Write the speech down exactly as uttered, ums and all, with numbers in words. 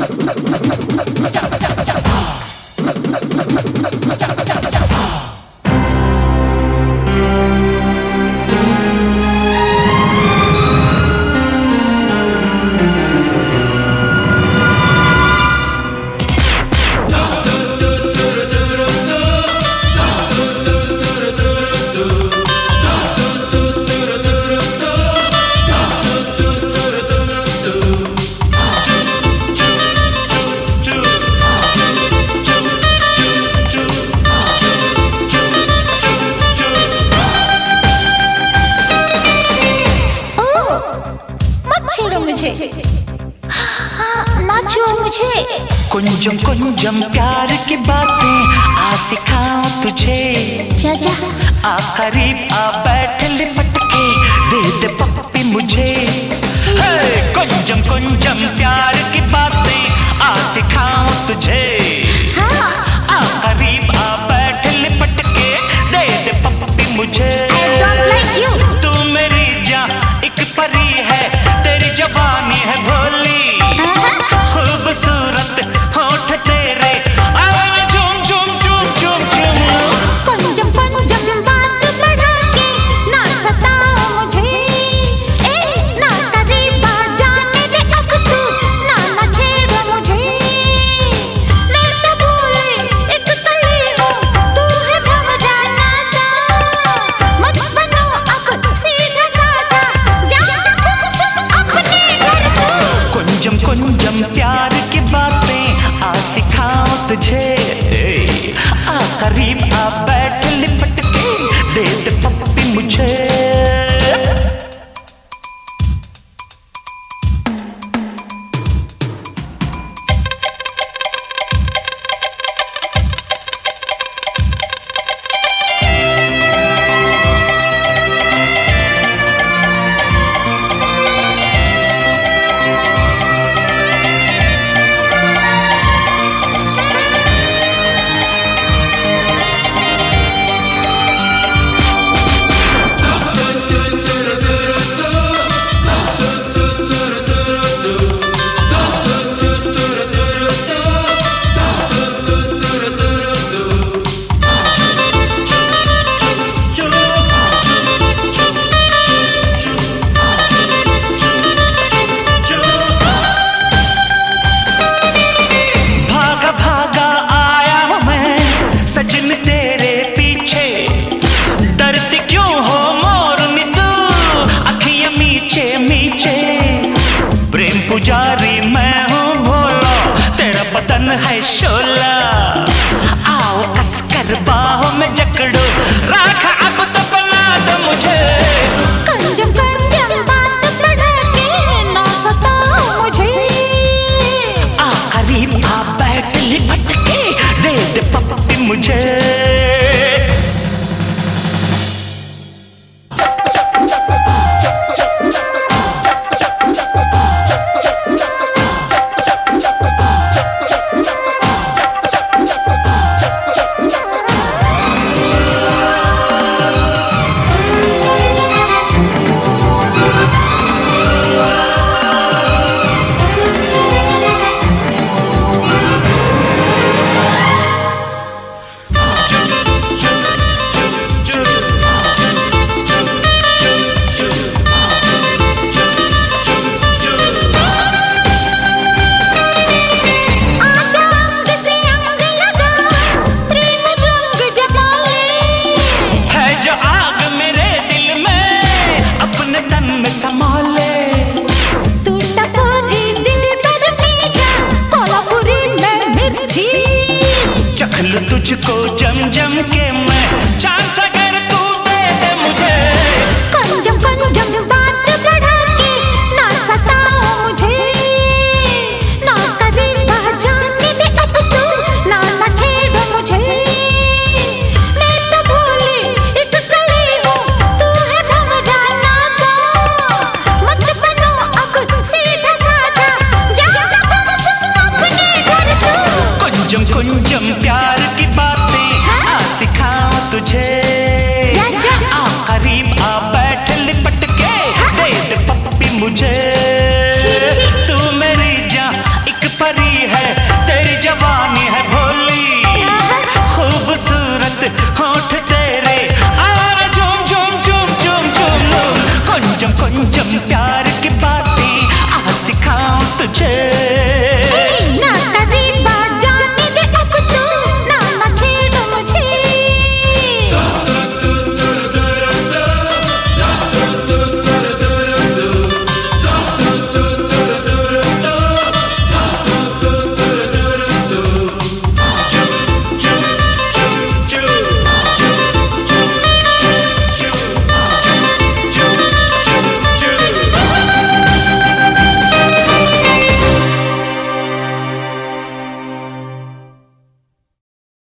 कुंजम कुंजम प्यार की बातें आ सिखाऊं तुझे। जा जा आ करीब आ बैठ लिपट के दे दे पप्पी मुझे। कुंजम कुंजम प्यार की बातें आ सिखाऊं तुझे। हाँ। आ करीब आ बैठ लिपट के दे दे पप्पी मुझे। I don't like you। तू मेरी जान एक परी है, तेरी जवानी है भोली, खूबसूरत होठ तेरे आए झूम झूम झूम झूम झूम। कुंजम कुंजम बात बढ़ा के ना सताओ मुझे। ए ना करीब आ जाने दे अब तू, ना ना छेड़ मुझे। मैं तो भूली एक कली हूँ, तू है भंवरा नाता। मत बनो अब सीधा साधा, जाना गुमसुम अपने घर तू। कुंजम कुंजम प्यार की बातें आ सिखाऊं तुझे। आ करीब आ बैठ लिपट के दे दे पप्पी मुझे। सजन तेरे पीछे डरती क्यों हो मोरनी तू, अखियां मीचे मीचे। प्रेम पुजारी मैं हूँ भोला, तेरा बदन है शोला। आओ कसकर बाहों में जकड़ो, राखा अब तो बना दो मुझे। कुंजम कुंजम बात बढ़ा के ना सताओ मुझे। आ करीब आ बैठ लिपट के दे दे पप्पी मुझे। संभाले तू टपोरी दिल पर मेरा, कोल्हापुरी में मिर्ची। चख लूं तुझको जम जम के मैं, चांस अगर तू दे दे मुझे। कुंजम कुंजम बात बढ़ा के ना सताओ मुझे। ना करीब आ जाने दे अब तू, ना ना छेड़ मुझे। मैं तो भूली एक कली हूँ, तू है भंवरा नाता। मत बनो अब सीधा साधा, जाना गुमसुम अपने घर तू। कुंजम कुंजम प्यार की बातें आ सिखाऊं तुझे। आ करीब आ बैठ लिपट के दे दे पप्पी मुझे।